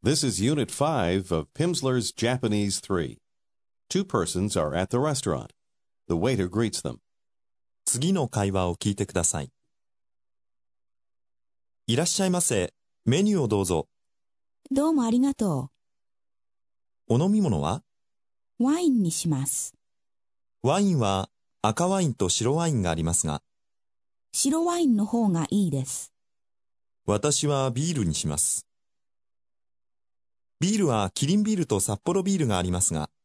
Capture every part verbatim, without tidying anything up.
This is Unit five of Pimsleur's Japanese three. Two persons are at the restaurant. The waiter greets them. 次の会話を聞いてください。いらっしゃいませ。メニューをどうぞ。 どうもありがとお飲み物は？ う。ワインにします。 ワインは赤ワインと白ワインがありますが、 白ワインの方がいいです。 私はビールにします。ビールはキリンビールと札幌ビールがありますが、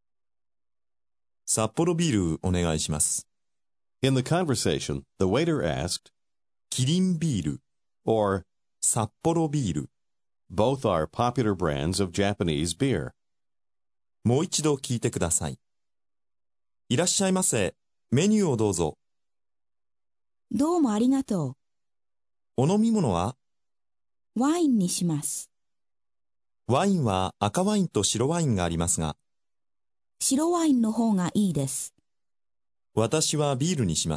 札幌ビールお願いします。 In the conversation, the waiter asked, キリンビール or 札幌ビール。 both are popular brands of Japanese beer. もう一度聞いてください。いらっしゃいませ。メニューをどうぞ。 どうもありがとお飲み物は？ う。ワインにします。 ワインは赤ワインと白ワインがありますが、 白ワインの方がいいです。 私はビールにします。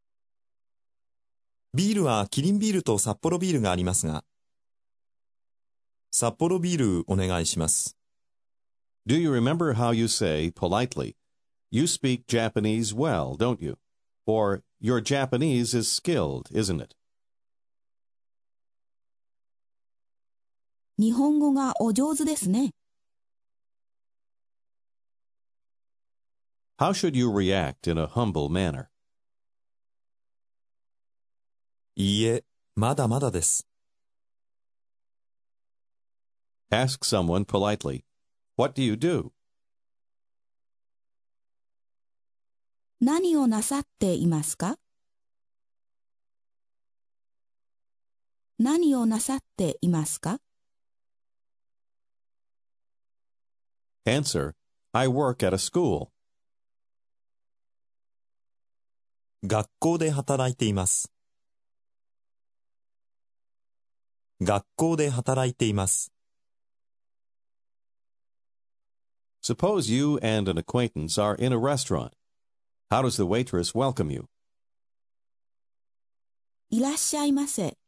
ビールはキリンビールと札幌ビールがありますが、札幌ビールお願いします。 Do you remember how you say, politely, you speak Japanese well, don't you? Or, your Japanese is skilled, isn't it? 日本語がお上手ですね。 How should you react in a humble manner? いいえ、まだまだです。 Ask someone politely, what do you do? 何をなさっていますか？何をなさっていますか？ Answer, I work at a school. 学校で働いています。学校で働いています。 Suppose you and an acquaintance are in a restaurant. How does the waitress welcome you? いらっしゃいませ。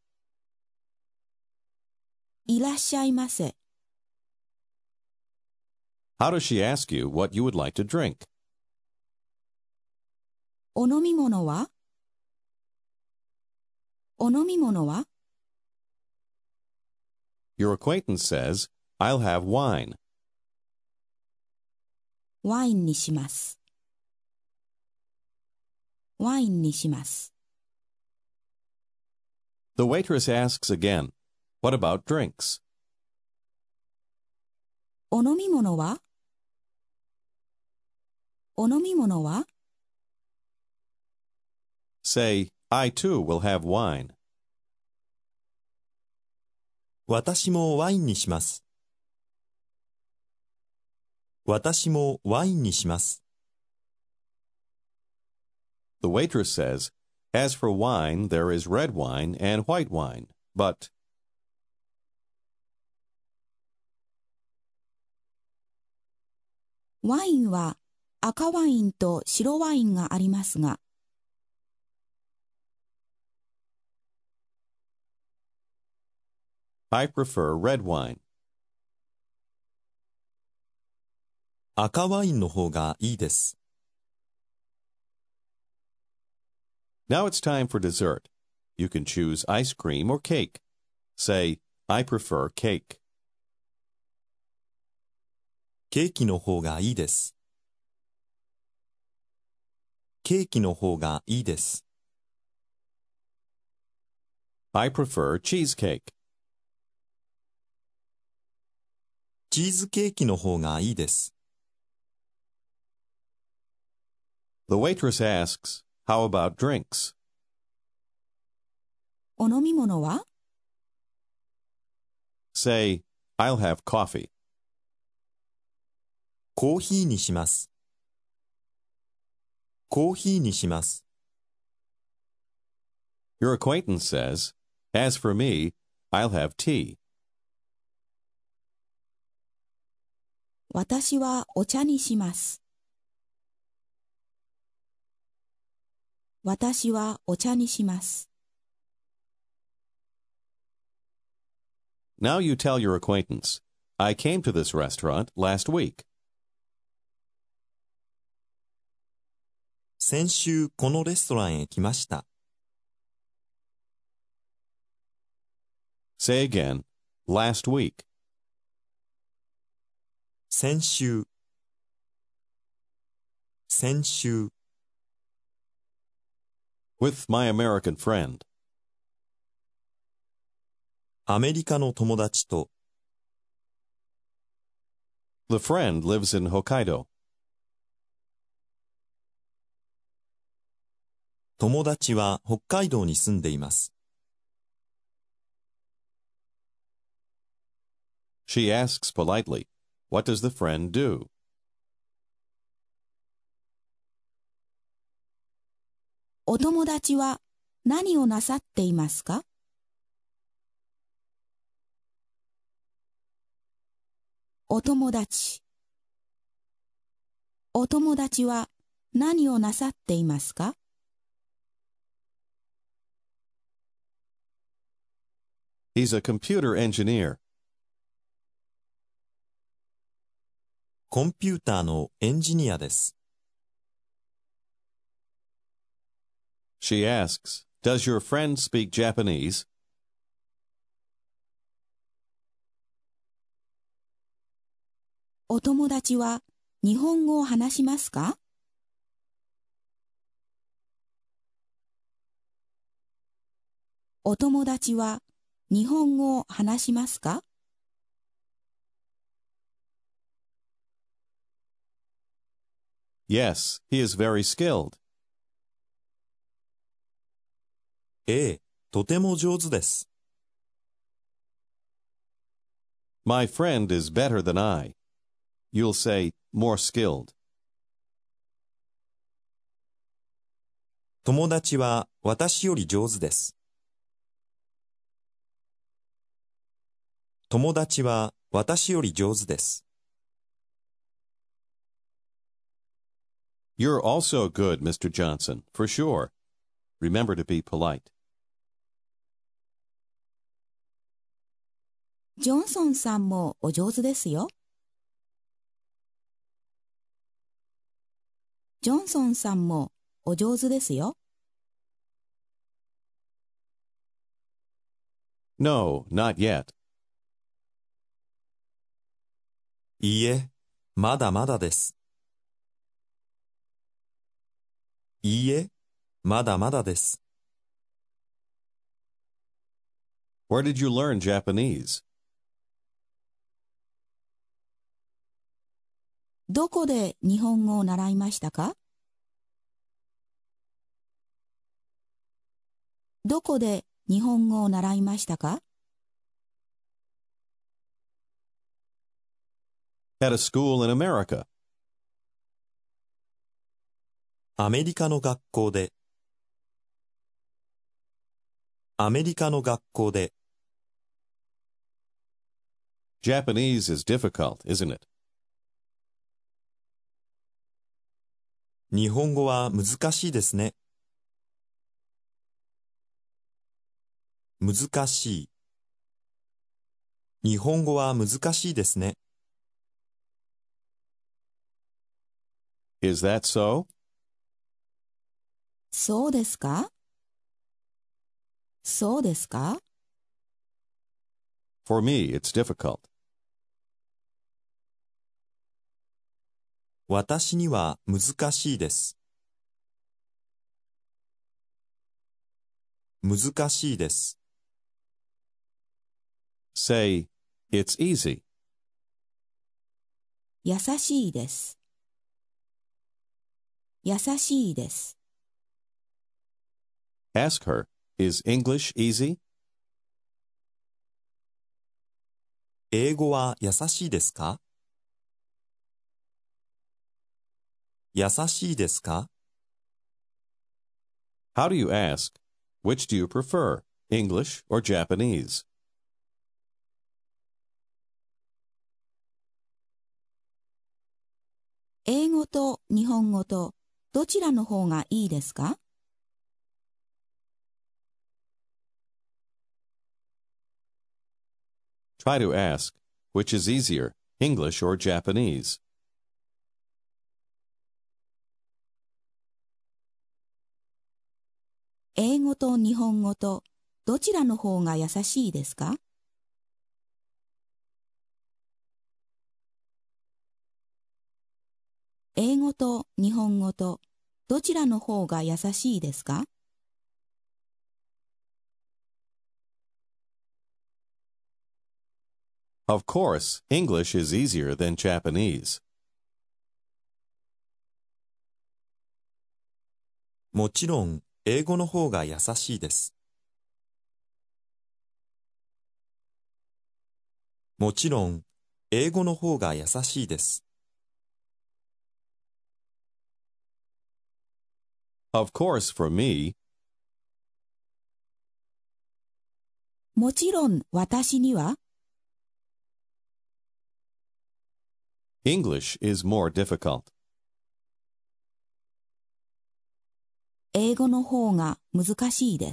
いらっしゃいませ。 How does she ask you what you would like to drink? お飲み物は？お飲み物は？ Your acquaintance says, I'll have wine. ワインにします。ワインにします。 The waitress asks again, what about drinks? お飲み物は？お飲み物は？ Say, I too will have wine. 私もワインにします。私もワインにします。 The waitress says, as for wine, there is red wine and white wine, but... ワインは赤ワインと白ワインがありますが、 I prefer red wine. 赤ワインの方がいいです。 Now it's time for dessert. You can choose ice cream or cake. Say, I prefer cake. ケーキの方がいいです。ケーキの方がいいです。 I prefer cheesecake. チーズケーキの方がいいです。 The waitress asks, how about drinks? お飲み物は？ Say, I'll have coffee. コーヒーにします。コーヒーにします。 Your acquaintance says, as for me, I'll have tea. 私はお茶にします。私はお茶にします。 Now you tell your acquaintance, I came to this restaurant last week. 先週このレストランへ来ました。 Say again, last week. 先週先週 With my American friend. アメリカの友達と The friend lives in Hokkaido. 友達は北海道に住んでいます。 She asks politely, what does the friend do? お友達は何をなさっていますか？お友達。お友達は何をなさっていますか？ He's a computer engineer. コンピューターのエンジニアです。 She asks, does your friend speak Japanese? お友達は日本語を話しますか？お友達は日本語を話しますか？ Yes, he is very skilled. ええ、とても上手です。 My friend is better than I. You'll say, more skilled. 友達は私より上手です。友達は私より上手です。 You're also good, Mister Johnson, for sure. Remember to be polite. ジョンソンさんもお上手ですよ。ジョンソンさんもお上手ですよ。 No, not yet. いいえ、まだまだです。いいえ、まだまだです。 Where did you learn Japanese? どこで日本語を習いましたか？どこで日本語を習いましたか？ At a school in America. アメリカの学校で。アメリカの学校で。 Japanese is difficult, isn't it? 日本語は難しいですね。難しい。日本語は難しいですね。 Is that so? そうですか？そうですか？ For me, it's difficult. 私には難しいです。難しいです。 Say, it's easy. 優しいです。優しいです。 Ask her, is English easy? 英語は優しいですか？優しいですか？ How do you ask, which do you prefer, English or Japanese? 英語と日本語とどちらの方がいいですか？ Try to ask, which is easier, English or Japanese? 英語と日本語とどちらの方が優しいですか？英語と日本語とどちらの方が優しいですか？ Of course, English is easier than Japanese. もちろん、英語の方が優しいです。もちろん、英語の方が優しいです。 Of course, for me, もちろん私には English is more difficult. 英語の方が難しいです。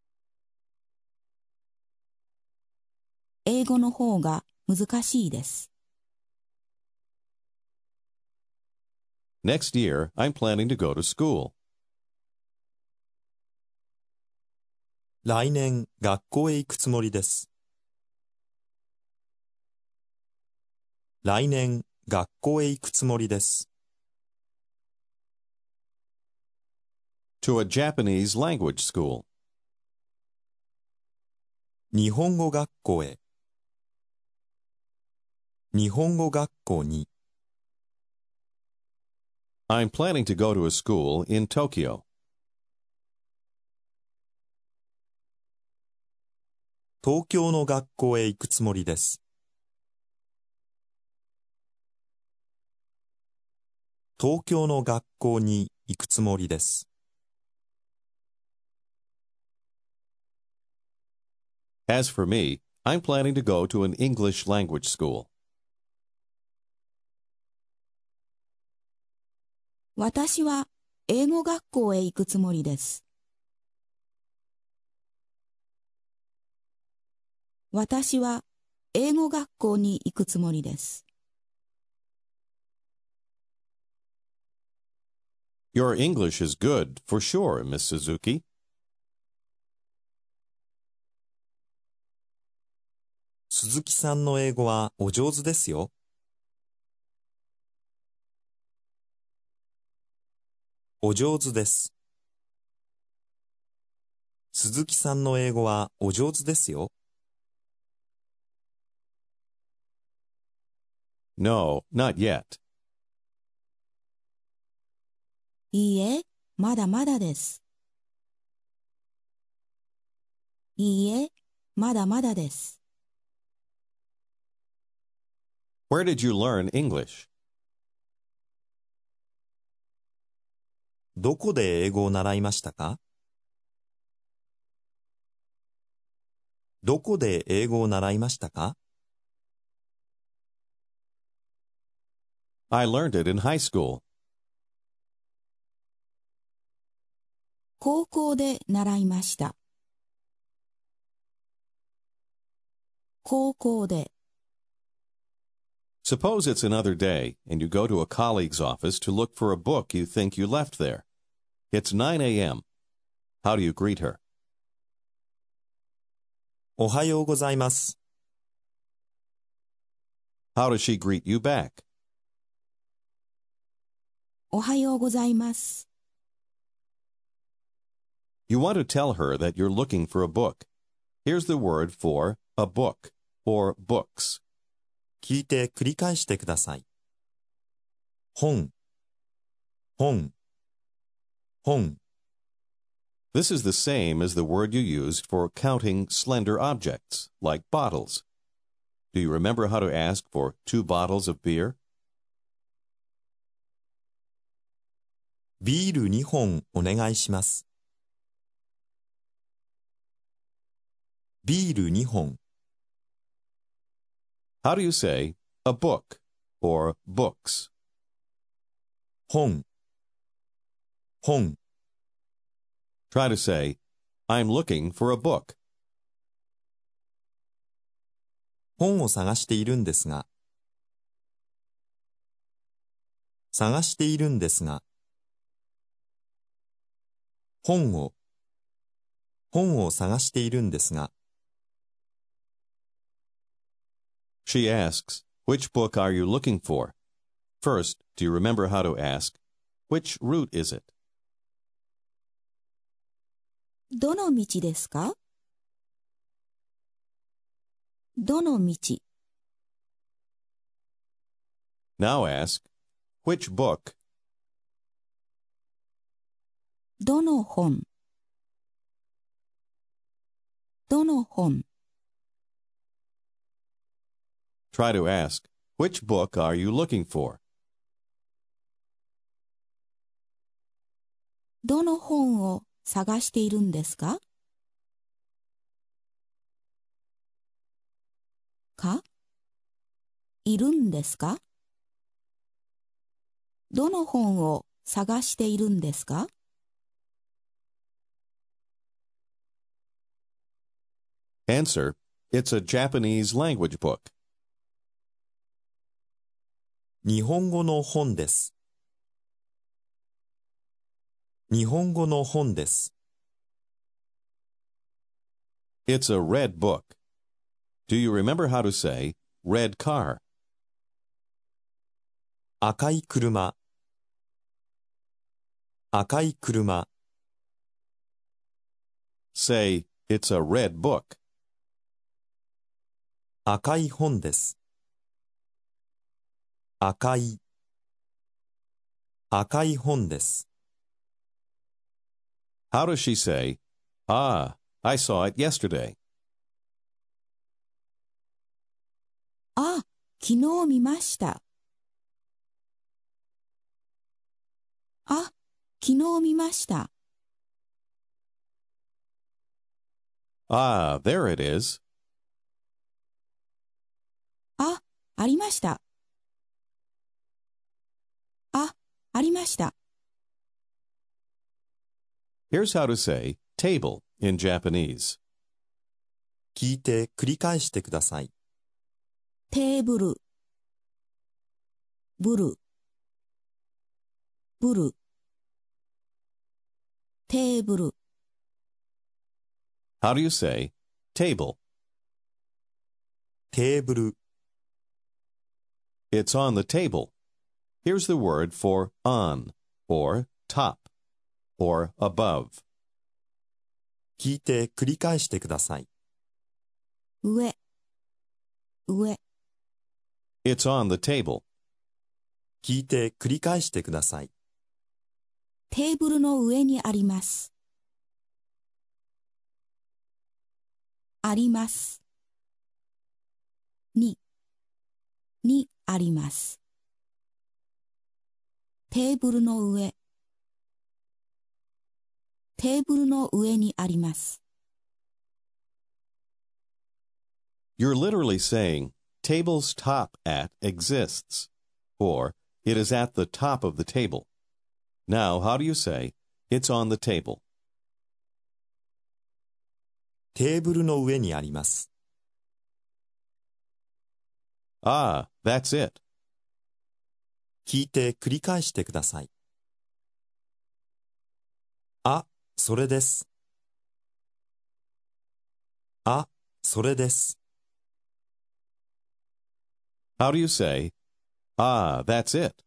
英語の方が難しいです。 Next year, I'm planning to go to school. 来年、学校へ行くつもりです。来年、学校へ行くつもりです。 To a Japanese language school. 日本語学校へ。日本語学校に。 I'm planning to go to a school in Tokyo. 東京の学校へ行くつもりです。東京の学校に行くつもりです。 As for me, I'm planning to go to an English language school. 私は英語学校へ行くつもりです。私は英語学校に行くつもりです。 Your English is good, for sure, Miss Suzuki. 鈴木さんの英語はお上手ですよ。お上手です。鈴木さんの英語はお上手ですよ。 No, not yet. いいえ、まだまだです。いいえ、まだまだです。 Where did you learn English? どこで英語を習いましたか？どこで英語を習いましたか？ I learned it in high school. 高校で習いました。高校で。 Suppose it's another day, and you go to a colleague's office to look for a book you think you left there. It's nine a.m. How do you greet her? おはようございます。 How does she greet you back? おはようございます。 You want to tell her that you're looking for a book. Here's the word for a book, or books. 聞いて繰り返してください。本、本、本。 This is the same as the word you used for counting slender objects, like bottles. Do you remember how to ask for two bottles of beer? ビールにほんお願いします。ビールにほん。 How do you say a book or books? 本、本。 Try to say, I'm looking for a book. 本を探しているんですが、探しているんですが、本を、本を探しているんですが、 She asks, which book are you looking for? First, do you remember how to ask, which route is it? どの道ですか？どの道。 Now ask, which book? どの本。どの本。 Try to ask, which book are you looking for? どの本を探しているんですか？か？いるんですか？どの本を探しているんですか？ Answer, it's a Japanese language book. 日本語の本です。日本語の本です。 It's a red book. Do you remember how to say red car? 赤い車。赤い車。 Say, it's a red book. 赤い本です。赤い。赤い本です。 How does she say, ah, I saw it yesterday? あ、昨日見ました。あ、昨日見ました。 Ah, there it is. あ、ありました。あ、ありました。 Here's how to say table in Japanese. 聞いて繰り返してください。 テーブル、ブル、ブル、テーブル。 How do you say table? テーブル。 It's on the table. Here's the word for on, or top, or above. 聞いて繰り返してください。 上、上。 It's on the table. 聞いて繰り返してください。 テーブルの上にあります。あります。に、にあります。テーブルの上。テーブルの上にあります。 You're literally saying table's top at exists, or it is at the top of the table. Now, how do you say it's on the table? テーブルの上にあります。 Ah, that's it. 聞いて繰り返してください。あ、それです。あ、それです。 How do you say, ah, that's it?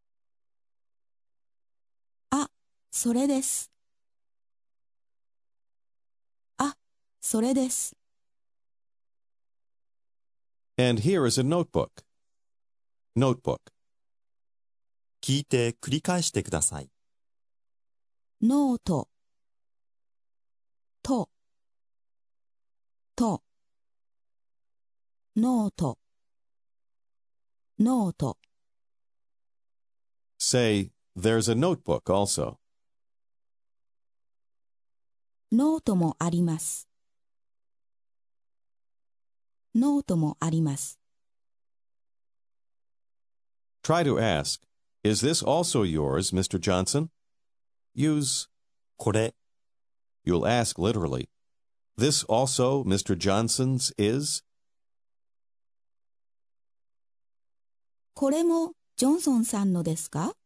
あ、それです。あ、それです。 And here is a notebook. Notebook. 聞いて繰り返してください。 ノート、と、と、ノート、ノート。 Say, there's a notebook also. ノートもあります。ノートもあります。 Try to ask, is this also yours, Mister Johnson? Use これ、 You'll ask literally, this also Mister Johnson's is? これもジョンソンさんのですか？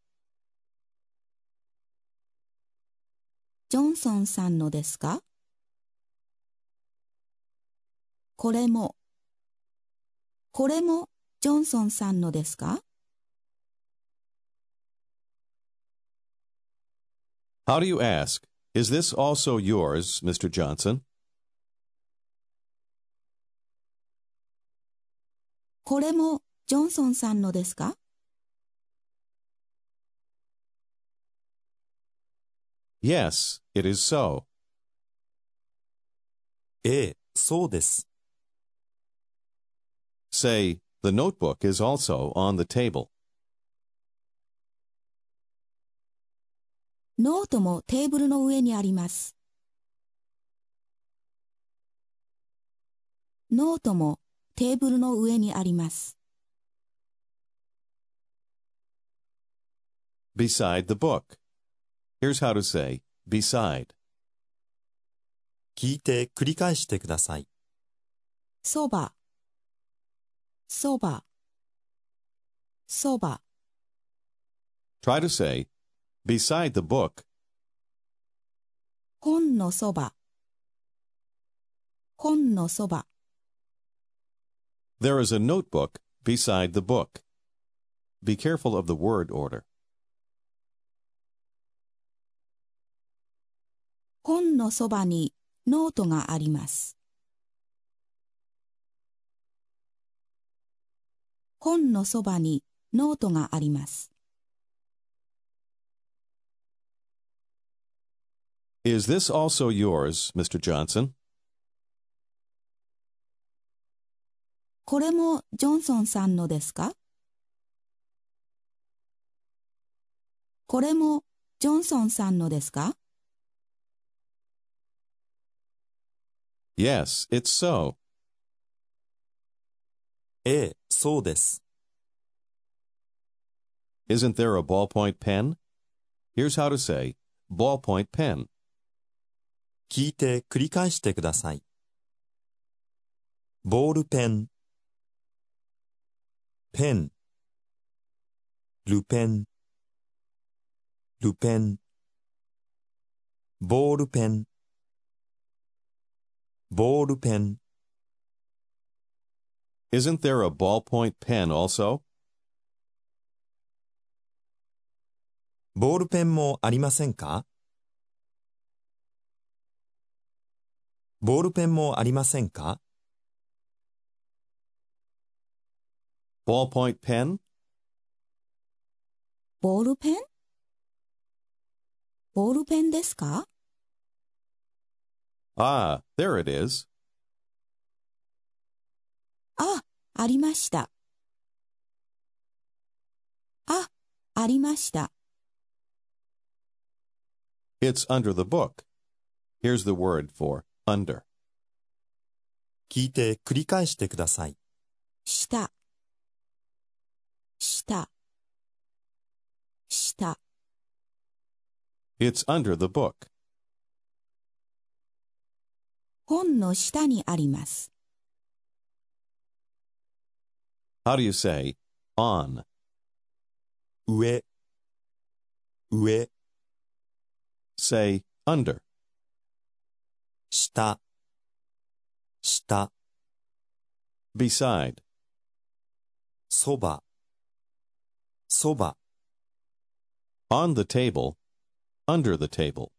ジョンソンさんのですか？これも、これもジョンソンさんのですか？ How do you ask, is this also yours, Mister Johnson? これもジョンソンさんのですか？ Yes, it is so. ええ、そうです。 Say, the notebook is also on the table. ノートもテーブルの上にあります。ノートもテーブルの上にあります。 Beside the book. Here's how to say beside. 聞いて繰り返してください。 そば、そば、そば。 Try to say beside the book. 本のそば、本のそば。 There is a notebook beside the book. Be careful of the word order. 本のそばにノートがあります。本のそばにノートがあります。 Is this also yours, Mister Johnson? これもジョンソンさんのですか？これもジョンソンさんのですか？ Yes, it's so. ええ、そうです。 Isn't there a ballpoint pen? Here's how to say ballpoint pen. 聞いて繰り返してください。ボールペン、ペン、ルペン、ルペン、ボールペン、ボールペン。 Isn't there a ballpoint pen also? ボールペンもありませんか？ボールペンもありませんか？ Ballpoint pen? ボールペン？ボールペンですか？ Ah, there it is. あ、ありました。あ、ありました。 It's under the book. Here's the word for under. 聞いて繰り返してください。 下、下、下。 It's under the book. 本の下にあります。 How do you say on? 上、上、 Say under. 下、下、 Beside. そば、そば。 On the table. Under the table.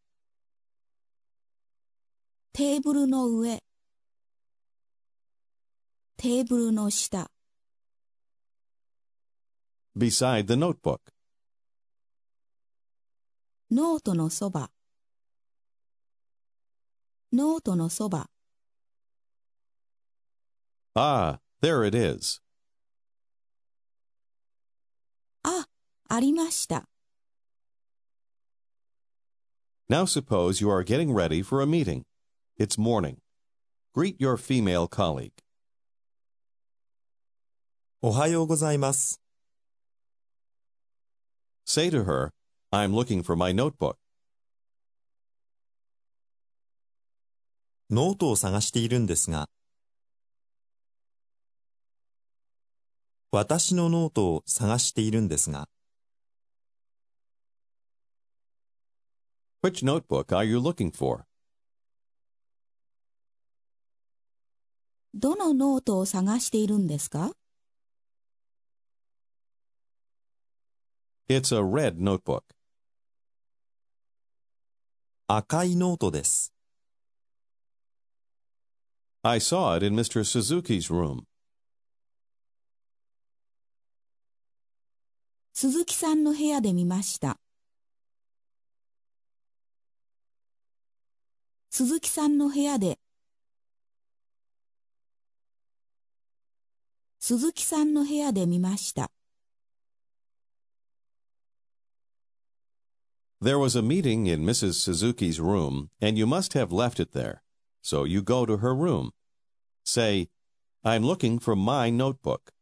テーブルの上、テーブルの下。 Beside the notebook. ノートのそば、ノートのそば。 Ah, there it is. あ、ありました。 Now suppose you are getting ready for a meeting. It's morning. Greet your female colleague. おはようございます。 Say to her, I'm looking for my notebook. ノートを探しているんですが、 私のノートを探しているんですが、 Which notebook are you looking for? どのノートを探しているんですか？ It's a red notebook. 赤いノートです。 I saw it in Mister Suzuki's room. 鈴木さんの部屋で見ました。鈴木さんの部屋で鈴木さんの部屋で見ました。 There was a meeting in Missus Suzuki's room, and you must have left it there. So you go to her room. Say, I'm looking for my notebook.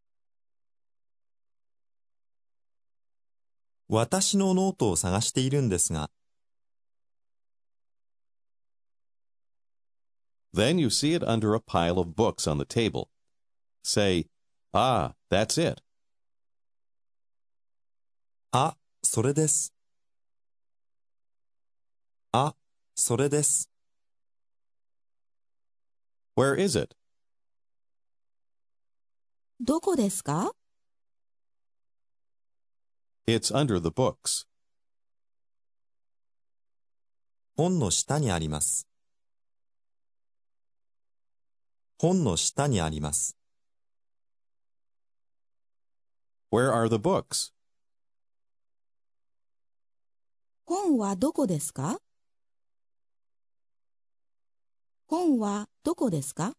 私のノートを探しているんですが、 Then you see it under a pile of books on the table. Say, ah, that's it. あ、それです。あ、それです。 Where is it? どこですか？ It's under the books. 本の下にあります。本の下にあります。 Where are the books? 本はどこですか？本はどこですか？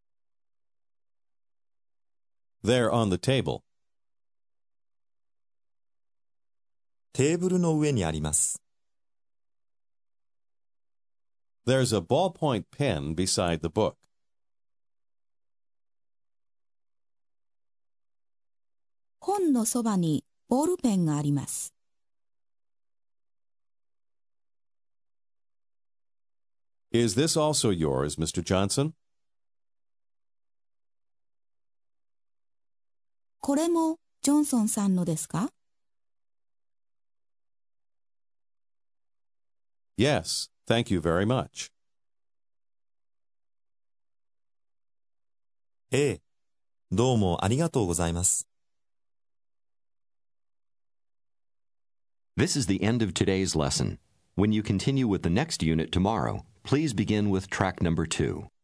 They're on the table. テーブルの上にあります。 There's a ballpoint pen beside the book. 本のそばにボールペンがあります。 Is this also yours, Mister Johnson? これもジョンソンさんのですか？ Yes, thank you very much. ええ、どうもありがとうございます。 This is the end of today's lesson. When you continue with the next unit tomorrow, please begin with track number two.